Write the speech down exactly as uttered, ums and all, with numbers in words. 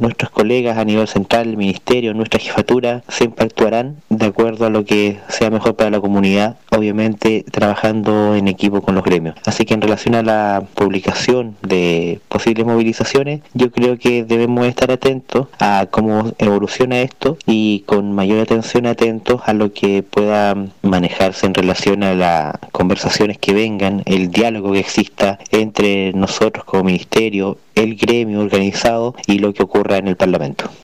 nuestros colegas a nivel central, el ministerio, nuestra jefatura, siempre actuarán de acuerdo a lo que sea mejor para la comunidad, obviamente trabajando en equipo con los gremios. Así que en relación a la publicación de posibles movilizaciones, yo creo que debemos estar atentos a cómo evoluciona esto y con mayor atención atentos a lo que pueda manejarse en relación a las conversaciones que vengan, el diálogo que exista entre nosotros como ministerio, el gremio organizado y lo que ocurra en el Parlamento.